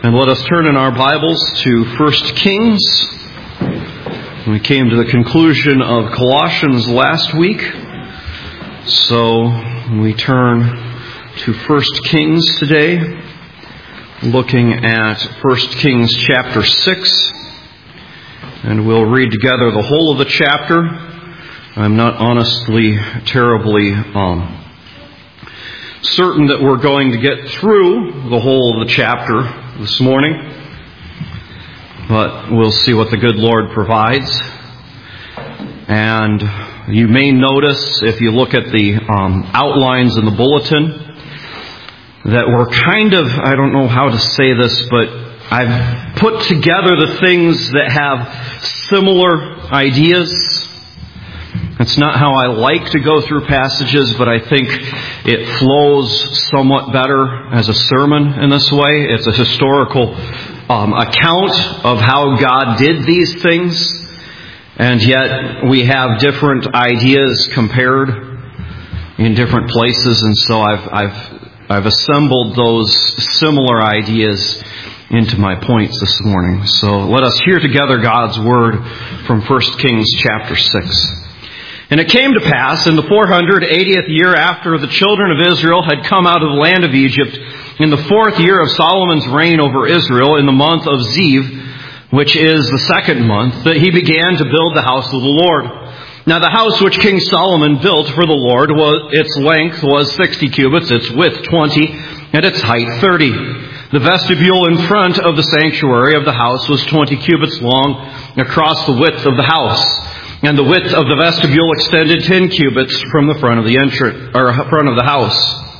And let us turn in our Bibles to 1 Kings. We came to the conclusion of Colossians last week. So we turn to 1 Kings today, looking at 1 Kings chapter 6. And we'll read together the whole of the chapter. I'm not honestly terribly certain that we're going to get through the whole of the chapter this morning, but we'll see what the good Lord provides. And you may notice, if you look at the outlines in the bulletin, that we're kind of, I don't know how to say this, but I've put together the things that have similar ideas. It's not how I like to go through passages, but I think it flows somewhat better as a sermon in this way. It's a historical account of how God did these things, and yet we have different ideas compared in different places, and so I've assembled those similar ideas into my points this morning. So let us hear together God's Word from 1 Kings chapter 6. And it came to pass in the 480th year after the children of Israel had come out of the land of Egypt, in the 4th year of Solomon's reign over Israel, in the month of Ziv, which is the 2nd month, that he began to build the house of the Lord. Now the house which King Solomon built for the Lord, its length was 60 cubits, its width 20, and its height 30. The vestibule in front of the sanctuary of the house was 20 cubits long across the width of the house. And the width of the vestibule extended 10 cubits from the front of the front of the house.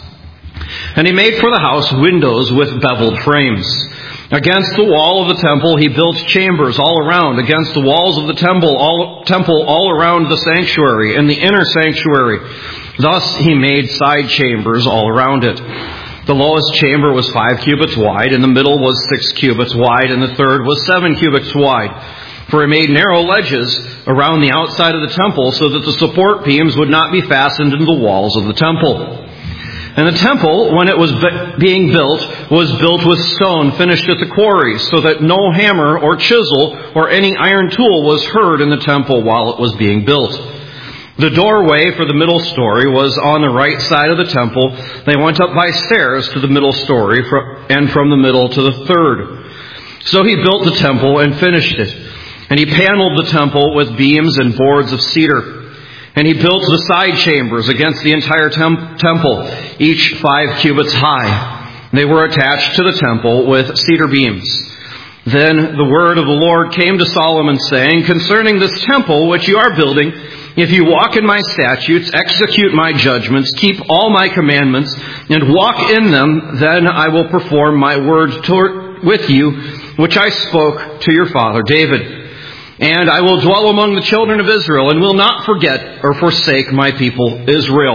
And he made for the house windows with beveled frames. Against the wall of the temple he built chambers all around, against the walls of the temple all around the sanctuary and the inner sanctuary. Thus he made side chambers all around it. The lowest chamber was 5 cubits wide, and the middle was 6 cubits wide, and the third was 7 cubits wide. For he made narrow ledges around the outside of the temple so that the support beams would not be fastened into the walls of the temple. And the temple, when it was being built, was built with stone finished at the quarry, so that no hammer or chisel or any iron tool was heard in the temple while it was being built. The doorway for the middle story was on the right side of the temple. They went up by stairs to the middle story, and from the middle to the third. So he built the temple and finished it. And he paneled the temple with beams and boards of cedar. And he built the side chambers against the entire temple, each 5 cubits high. They were attached to the temple with cedar beams. Then the word of the Lord came to Solomon, saying, "Concerning this temple which you are building, if you walk in my statutes, execute my judgments, keep all my commandments, and walk in them, then I will perform my word with you, which I spoke to your father David. And I will dwell among the children of Israel, and will not forget or forsake my people Israel."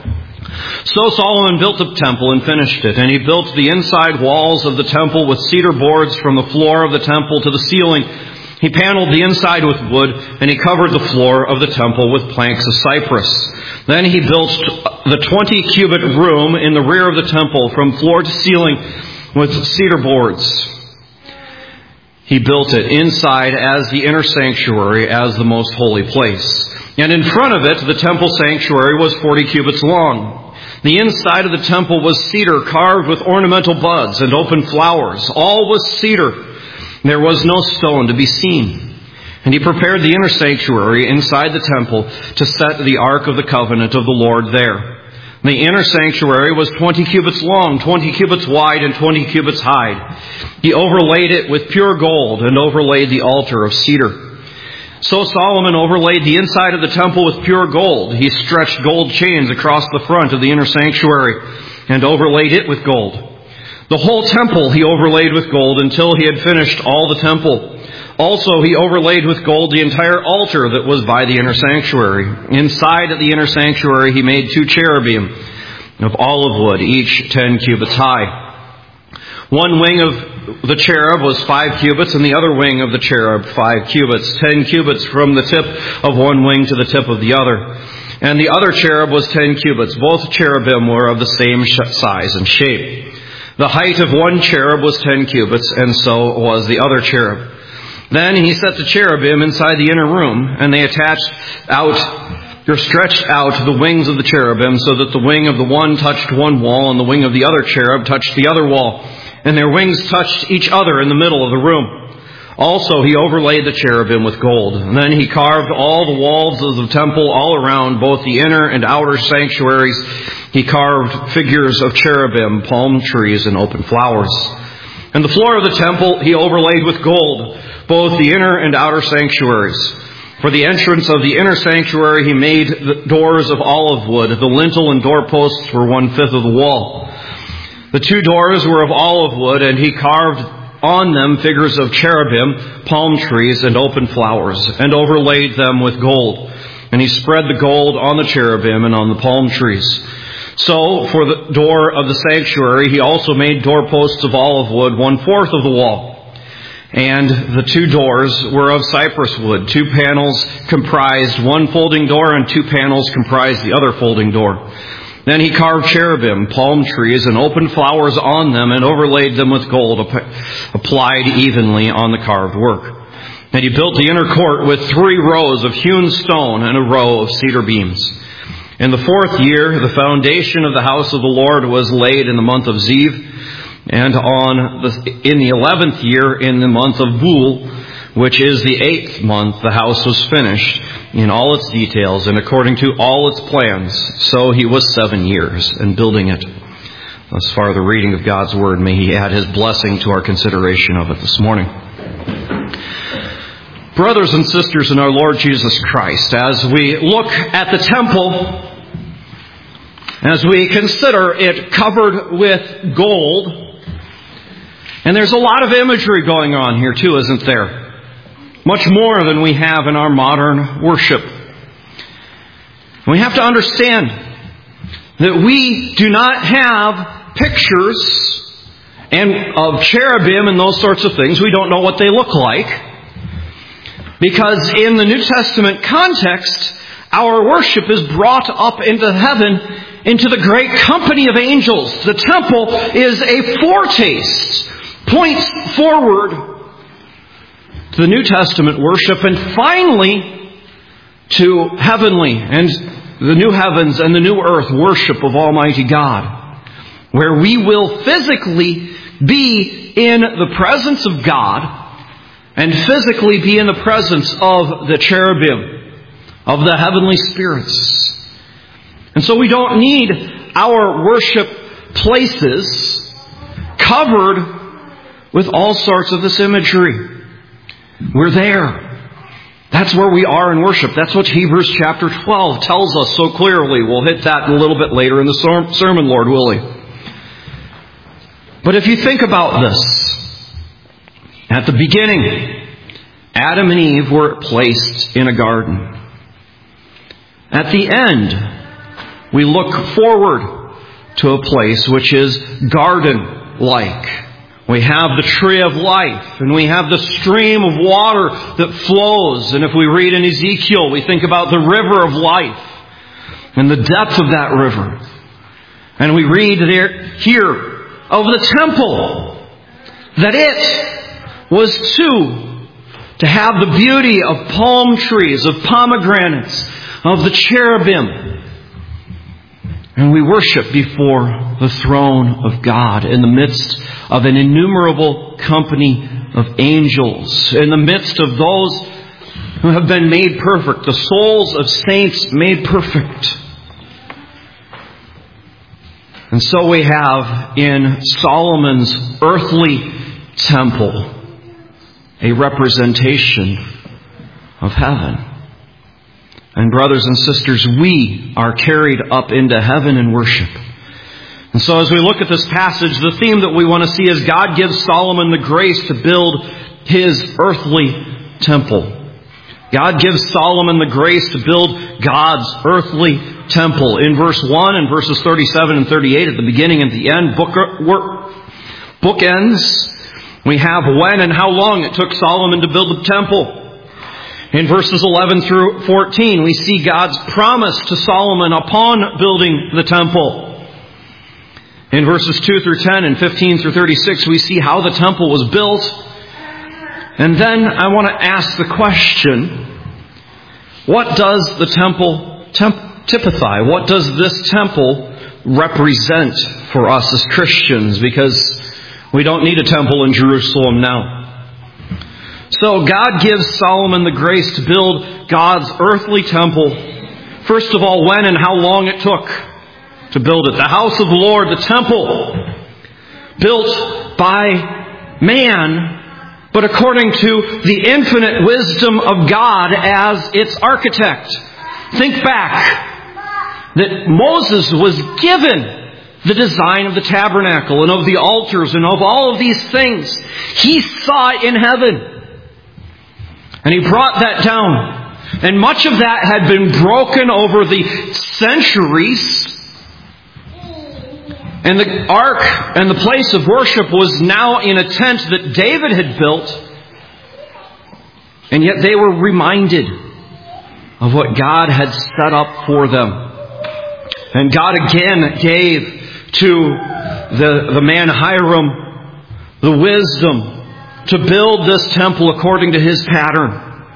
So Solomon built the temple and finished it. And he built the inside walls of the temple with cedar boards from the floor of the temple to the ceiling. He paneled the inside with wood, and he covered the floor of the temple with planks of cypress. Then he built the 20-cubit room in the rear of the temple from floor to ceiling with cedar boards. He built it inside as the inner sanctuary, as the most holy place. And in front of it, the temple sanctuary was 40 cubits long. The inside of the temple was cedar carved with ornamental buds and open flowers. All was cedar. There was no stone to be seen. And he prepared the inner sanctuary inside the temple to set the ark of the covenant of the Lord there. The inner sanctuary was 20 cubits long, 20 cubits wide, and 20 cubits high. He overlaid it with pure gold and overlaid the altar of cedar. So Solomon overlaid the inside of the temple with pure gold. He stretched gold chains across the front of the inner sanctuary and overlaid it with gold. The whole temple he overlaid with gold until he had finished all the temple. Also, he overlaid with gold the entire altar that was by the inner sanctuary. Inside of the inner sanctuary, he made 2 cherubim of olive wood, each 10 cubits high. One wing of the cherub was 5 cubits, and the other wing of the cherub 5 cubits, 10 cubits from the tip of one wing to the tip of the other. And the other cherub was 10 cubits. Both cherubim were of the same size and shape. The height of one cherub was 10 cubits, and so was the other cherub. Then he set the cherubim inside the inner room, and they stretched out the wings of the cherubim, so that the wing of the one touched one wall, and the wing of the other cherub touched the other wall, and their wings touched each other in the middle of the room. Also he overlaid the cherubim with gold. And then he carved all the walls of the temple all around, both the inner and outer sanctuaries. He carved figures of cherubim, palm trees, and open flowers. And the floor of the temple he overlaid with gold, both the inner and outer sanctuaries. For the entrance of the inner sanctuary he made the doors of olive wood. The lintel and doorposts were 1/5 of the wall. The 2 doors were of olive wood, and he carved on them figures of cherubim, palm trees, and open flowers, and overlaid them with gold. And he spread the gold on the cherubim and on the palm trees. So, for the door of the sanctuary, he also made doorposts of olive wood, 1/4 of the wall. And the 2 doors were of cypress wood. 2 panels comprised one folding door, and 2 panels comprised the other folding door. Then he carved cherubim, palm trees, and open flowers on them, and overlaid them with gold, applied evenly on the carved work. And he built the inner court with 3 rows of hewn stone and a row of cedar beams. In the 4th year, the foundation of the house of the Lord was laid in the month of Ziv, and in the 11th year, in the month of Bul, which is the 8th month, the house was finished in all its details and according to all its plans. So he was 7 years in building it. Thus far, the reading of God's Word. May He add His blessing to our consideration of it this morning. Brothers and sisters in our Lord Jesus Christ, as we look at the temple, as we consider it covered with gold, and there's a lot of imagery going on here too, isn't there? Much more than we have in our modern worship. We have to understand that we do not have pictures of cherubim and those sorts of things. We don't know what they look like. Because in the New Testament context, our worship is brought up into heaven, into the great company of angels. The temple is a foretaste, points forward to the New Testament worship, and finally to heavenly and the new heavens and the new earth worship of Almighty God, where we will physically be in the presence of God and physically be in the presence of the cherubim, of the heavenly spirits. And so we don't need our worship places covered with all sorts of this imagery. We're there. That's where we are in worship. That's what Hebrews chapter 12 tells us so clearly. We'll hit that a little bit later in the sermon, Lord willing. But if you think about this, at the beginning, Adam and Eve were placed in a garden. At the end, we look forward to a place which is garden-like. We have the tree of life, and we have the stream of water that flows. And if we read in Ezekiel, we think about the river of life and the depth of that river. And we read here of the temple, that it was to have the beauty of palm trees, of pomegranates, of the cherubim. And we worship before the throne of God in the midst of an innumerable company of angels, in the midst of those who have been made perfect, the souls of saints made perfect. And so we have in Solomon's earthly temple a representation of heaven. And brothers and sisters, we are carried up into heaven in worship. And so as we look at this passage, the theme that we want to see is God gives Solomon the grace to build his earthly temple. God gives Solomon the grace to build God's earthly temple. In verse 1 and verses 37 and 38 at the beginning and the end, bookends, we have when and how long it took Solomon to build the temple. In verses 11 through 14, we see God's promise to Solomon upon building the temple. In verses 2 through 10 and 15 through 36, we see how the temple was built. And then I want to ask the question, what does the temple typify? What does this temple represent for us as Christians? Because we don't need a temple in Jerusalem now. So God gives Solomon the grace to build God's earthly temple. First of all, when and how long it took to build it. The house of the Lord, the temple, built by man, but according to the infinite wisdom of God as its architect. Think back that Moses was given the design of the tabernacle and of the altars and of all of these things. He saw it in heaven. And he brought that down. And much of that had been broken over the centuries. And the ark and the place of worship was now in a tent that David had built. And yet they were reminded of what God had set up for them. And God again gave to the man Hiram the wisdom to build this temple according to his pattern.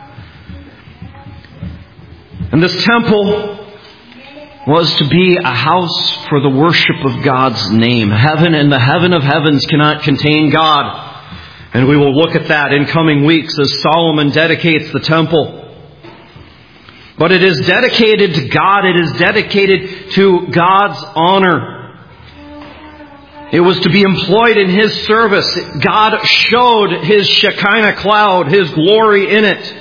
And this temple was to be a house for the worship of God's name. Heaven and the heaven of heavens cannot contain God. And we will look at that in coming weeks as Solomon dedicates the temple. But it is dedicated to God. It is dedicated to God's honor. It was to be employed in His service. God showed His Shekinah cloud, His glory in it.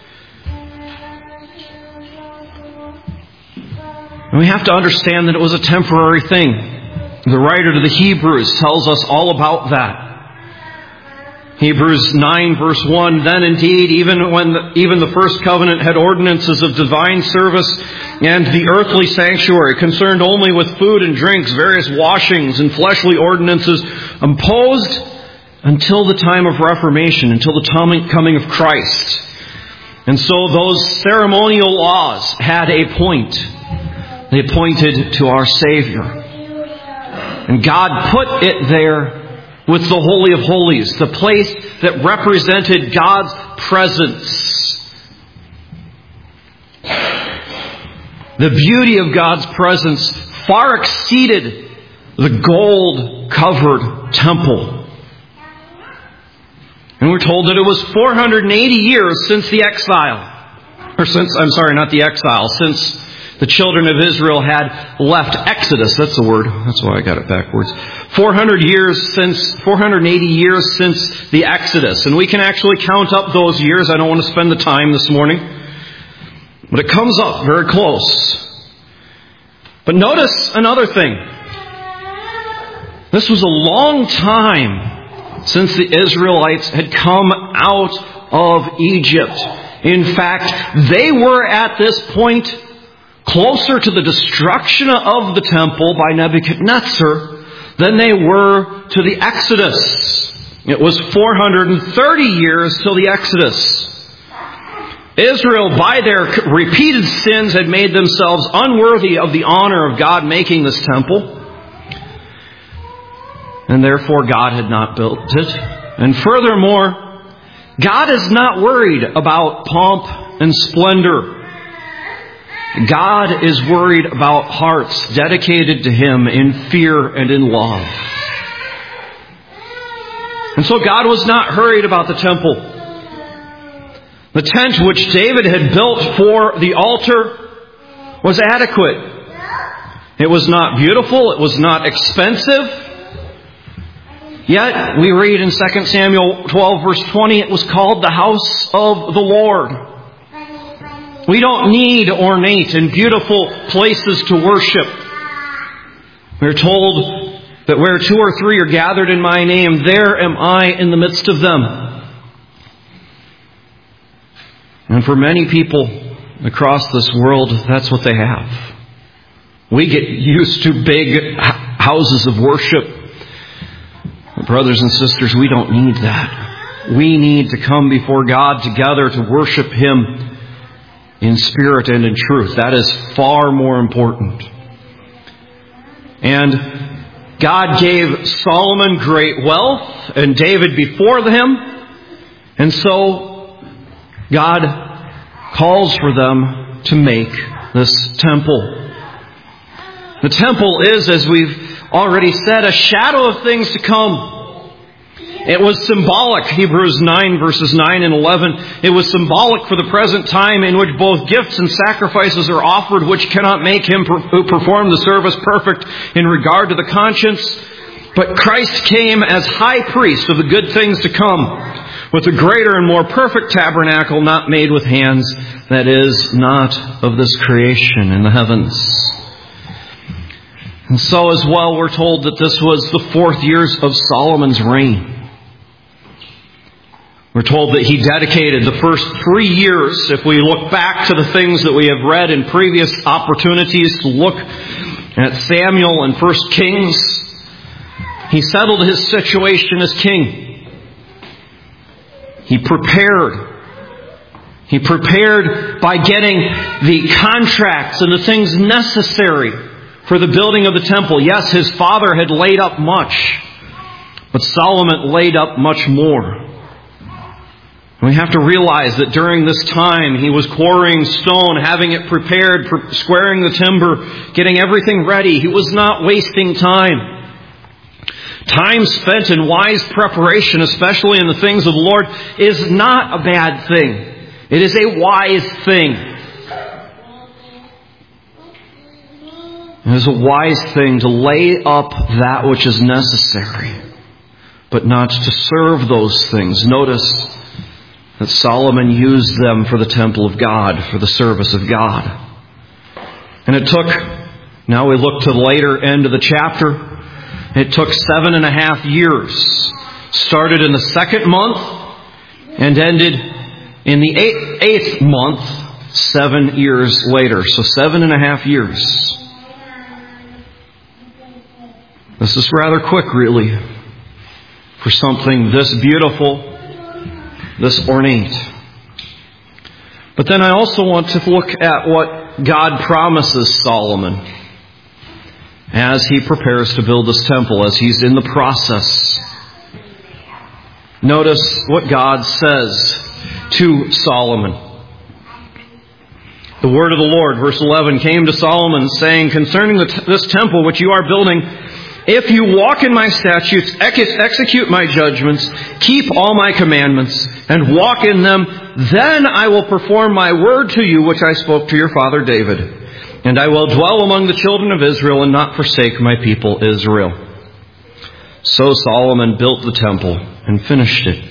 And we have to understand that it was a temporary thing. The writer to the Hebrews tells us all about that. Hebrews 9 verse 1, then indeed, even when the first covenant had ordinances of divine service and the earthly sanctuary, concerned only with food and drinks, various washings and fleshly ordinances, imposed until the time of Reformation, until the coming of Christ. And so those ceremonial laws had a point. They pointed to our Savior. And God put it there with the Holy of Holies, the place that represented God's presence. The beauty of God's presence far exceeded the gold-covered temple. And we're told that it was 480 years since the exile. Since the children of Israel had left Exodus. That's the word. That's why I got it backwards. 480 years since the Exodus. And we can actually count up those years. I don't want to spend the time this morning. But it comes up very close. But notice another thing. This was a long time since the Israelites had come out of Egypt. In fact, they were at this point closer to the destruction of the temple by Nebuchadnezzar than they were to the Exodus. It was 430 years till the Exodus. Israel, by their repeated sins, had made themselves unworthy of the honor of God making this temple. And therefore God had not built it. And furthermore, God is not worried about pomp and splendor. God is worried about hearts dedicated to Him in fear and in love. And so God was not hurried about the temple. The tent which David had built for the altar was adequate. It was not beautiful. It was not expensive. Yet, we read in 2 Samuel 12 verse 20, it was called the house of the Lord. We don't need ornate and beautiful places to worship. We're told that where 2 or 3 are gathered in my name, there am I in the midst of them. And for many people across this world, that's what they have. We get used to big houses of worship. But brothers and sisters, we don't need that. We need to come before God together to worship Him in spirit and in truth. That is far more important. And God gave Solomon great wealth and David before him. And so God calls for them to make this temple. The temple is, as we've already said, a shadow of things to come. It was symbolic, Hebrews 9 verses 9 and 11. It was symbolic for the present time in which both gifts and sacrifices are offered, which cannot make him who performed the service perfect in regard to the conscience. But Christ came as high priest of the good things to come, with a greater and more perfect tabernacle not made with hands, that is, not of this creation in the heavens. And so as well we're told that this was the 4th years of Solomon's reign. We're told that he dedicated the first 3 years, if we look back to the things that we have read in previous opportunities to look at Samuel and 1 Kings, he settled his situation as king. He prepared. He prepared by getting the contracts and the things necessary for the building of the temple. Yes, his father had laid up much, but Solomon laid up much more. We have to realize that during this time he was quarrying stone, having it prepared, squaring the timber, getting everything ready. He was not wasting time. Time spent in wise preparation, especially in the things of the Lord, is not a bad thing. It is a wise thing. It is a wise thing to lay up that which is necessary, but not to serve those things. Notice that Solomon used them for the temple of God, for the service of God. And it took, now we look to the later end of the chapter, it took 7.5 years. Started in the 2nd month and ended in the 8th month 7 years later. So 7.5 years. This is rather quick, really, for something this beautiful, this ornate. But then I also want to look at what God promises Solomon as he prepares to build this temple, as he's in the process. Notice what God says to Solomon. The word of the Lord, verse 11, came to Solomon saying, concerning this temple which you are building, if you walk in my statutes, execute my judgments, keep all my commandments, and walk in them, then I will perform my word to you which I spoke to your father David. And I will dwell among the children of Israel and not forsake my people Israel. So Solomon built the temple and finished it.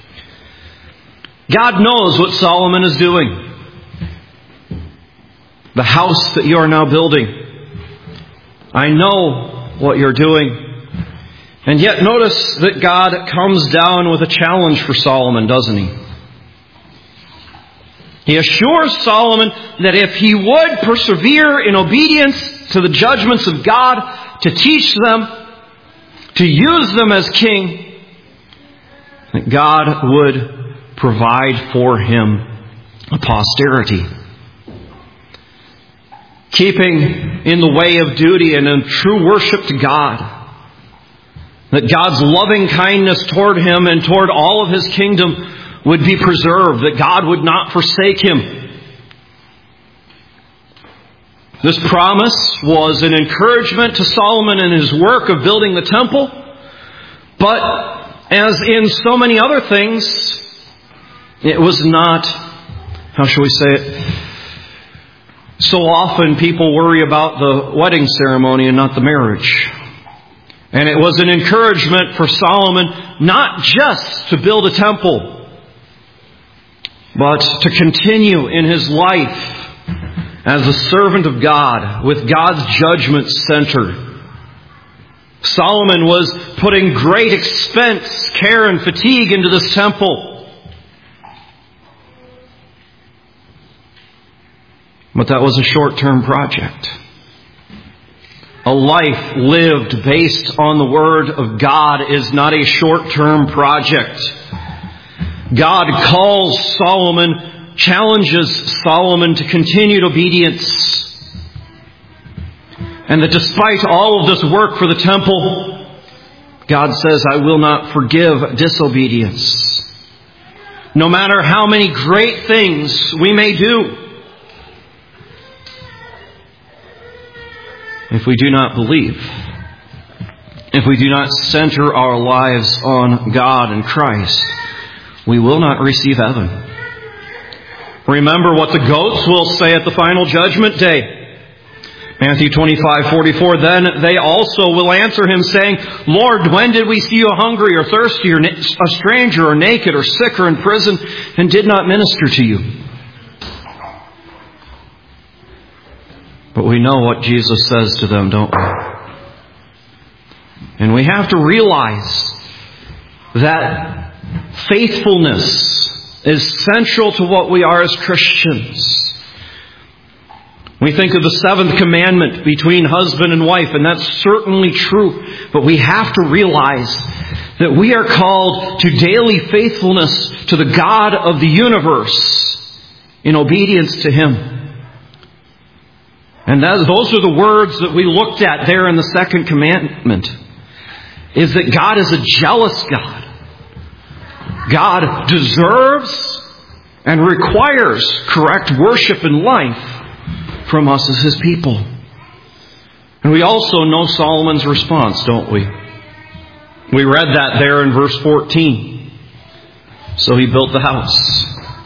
God knows what Solomon is doing. The house that you are now building, I know what you're doing. And yet notice that God comes down with a challenge for Solomon, doesn't he? He assures Solomon that if he would persevere in obedience to the judgments of God, to teach them, to use them as king, that God would provide for him a posterity. Keeping in the way of duty and in true worship to God. That God's loving kindness toward him and toward all of his kingdom would be preserved. That God would not forsake him. This promise was an encouragement to Solomon in his work of building the temple. But as in so many other things, it was not, how shall we say it? So often people worry about the wedding ceremony and not the marriage. And it was an encouragement for Solomon not just to build a temple, but to continue in his life as a servant of God with God's judgment centered. Solomon was putting great expense, care, and fatigue into this temple. But that was a short-term project. A life lived based on the Word of God is not a short-term project. God calls Solomon, challenges Solomon to continued obedience. And that despite all of this work for the temple, God says, I will not forgive disobedience. No matter how many great things we may do, if we do not believe, if we do not center our lives on God and Christ, we will not receive heaven. Remember what the goats will say at the final judgment day. Matthew 25:44, then they also will answer him, saying, Lord, when did we see you hungry or thirsty or a stranger or naked or sick or in prison and did not minister to you? But we know what Jesus says to them, don't we? And we have to realize that faithfulness is central to what we are as Christians. We think of the seventh commandment between husband and wife, and that's certainly true. But we have to realize that we are called to daily faithfulness to the God of the universe in obedience to Him. And those are the words that we looked at there in the second commandment, is that God is a jealous God. God deserves and requires correct worship and life from us as His people. And we also know Solomon's response, don't we? We read that there in verse 14. So he built the house.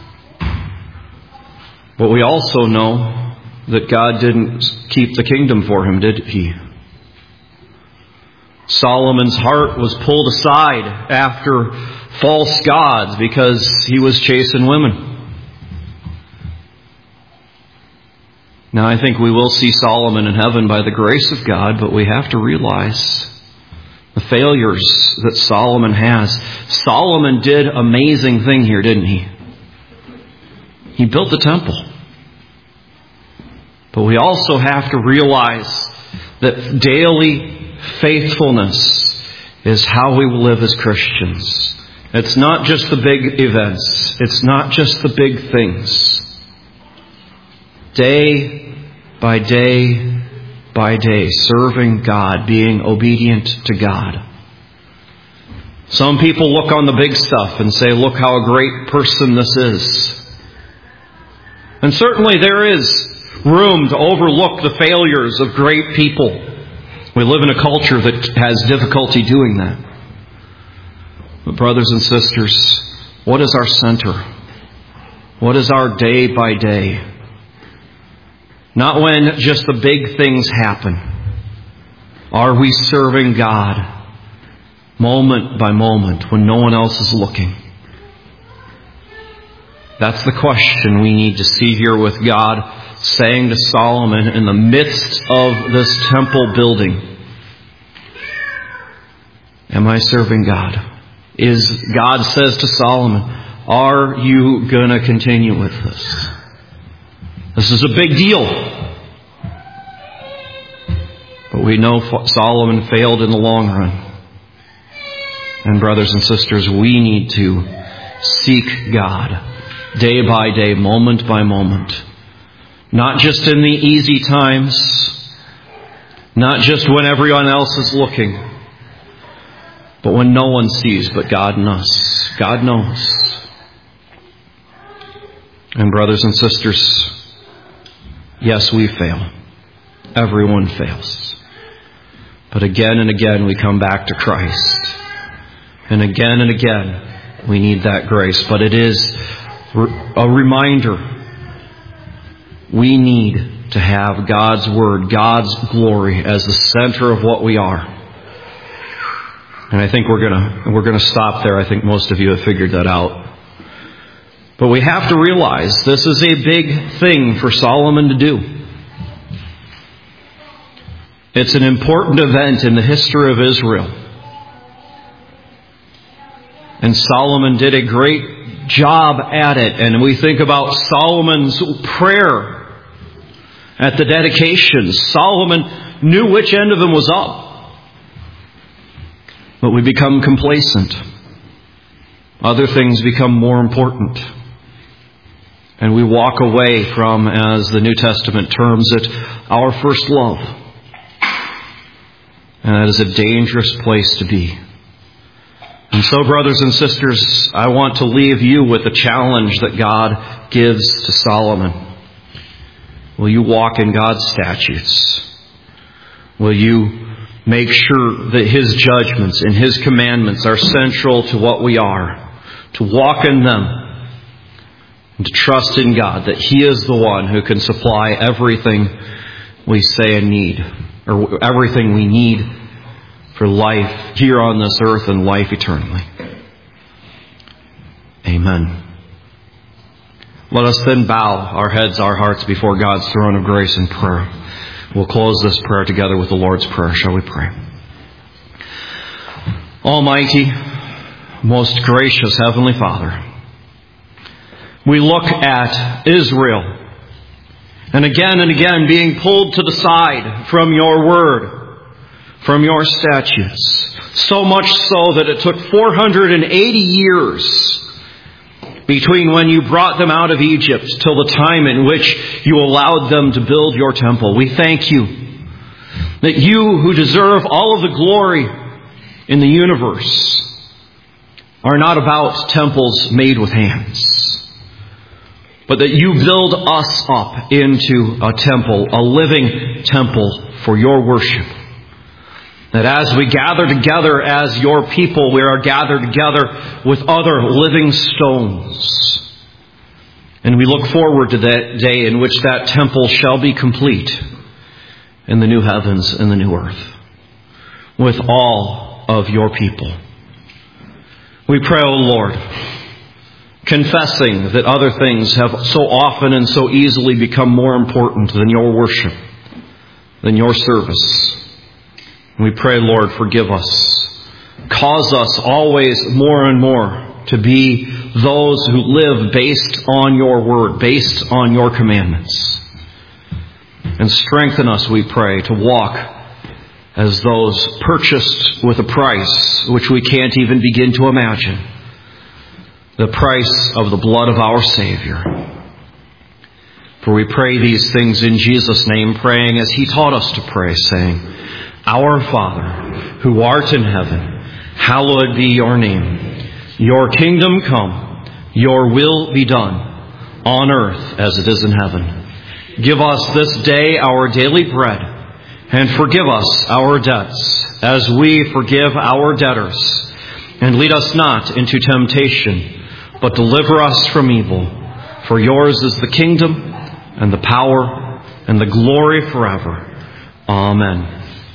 But we also know that God didn't keep the kingdom for him, did He? Solomon's heart was pulled aside after false gods because he was chasing women. Now, I think we will see Solomon in heaven by the grace of God, but we have to realize the failures that Solomon has. Solomon did an amazing thing here, didn't he? He built the temple. But we also have to realize that daily faithfulness is how we will live as Christians. It's not just the big events. It's not just the big things. Day by day by day, serving God, being obedient to God. Some people look on the big stuff and say, look how a great person this is. And certainly there is room to overlook the failures of great people. We live in a culture that has difficulty doing that. But brothers and sisters, what is our center? What is our day by day? Not when just the big things happen. Are we serving God moment by moment when no one else is looking? That's the question we need to see here with God saying to Solomon in the midst of this temple building. Am I serving God? God says to Solomon, are you going to continue with this? This is a big deal. But we know Solomon failed in the long run. And brothers and sisters, we need to seek God day by day, moment by moment. Not just in the easy times, not just when everyone else is looking, but when no one sees but God and us. God knows. And brothers and sisters, yes, we fail. Everyone fails. But again and again we come back to Christ. And again we need that grace. But it is a reminder. We need to have God's Word, God's glory as the center of what we are. And I think we're gonna stop there. I think most of you have figured that out. But we have to realize this is a big thing for Solomon to do. It's an important event in the history of Israel. And Solomon did a great job at it. And we think about Solomon's prayer at the dedication. Solomon knew which end of him was up. But we become complacent. Other things become more important. And we walk away from, as the New Testament terms it, our first love. And that is a dangerous place to be. And so, brothers and sisters, I want to leave you with a challenge that God gives to Solomon. Will you walk in God's statutes? Will you make sure that His judgments and His commandments are central to what we are? To walk in them and to trust in God that He is the one who can supply everything we say and need, or everything we need for life here on this earth and life eternally. Amen. Let us then bow our heads, our hearts before God's throne of grace in prayer. We'll close this prayer together with the Lord's Prayer. Shall we pray? Almighty, most gracious Heavenly Father, we look at Israel and again being pulled to the side from your word, from your statutes. So much so that it took 480 years between when you brought them out of Egypt till the time in which you allowed them to build your temple. We thank you that you, who deserve all of the glory in the universe, are not about temples made with hands, but that you build us up into a temple, a living temple for your worship. That as we gather together as your people, we are gathered together with other living stones. And we look forward to that day in which that temple shall be complete in the new heavens and the new earth, with all of your people. We pray, O Lord, confessing that other things have so often and so easily become more important than your worship, than your service. We pray, Lord, forgive us. Cause us always more and more to be those who live based on your word, based on your commandments. And strengthen us, we pray, to walk as those purchased with a price which we can't even begin to imagine. The price of the blood of our Savior. For we pray these things in Jesus' name, praying as He taught us to pray, saying, Our Father, who art in heaven, hallowed be your name. Your kingdom come, your will be done, on earth as it is in heaven. Give us this day our daily bread, and forgive us our debts, as we forgive our debtors. And lead us not into temptation, but deliver us from evil. For yours is the kingdom, and the power, and the glory forever. Amen.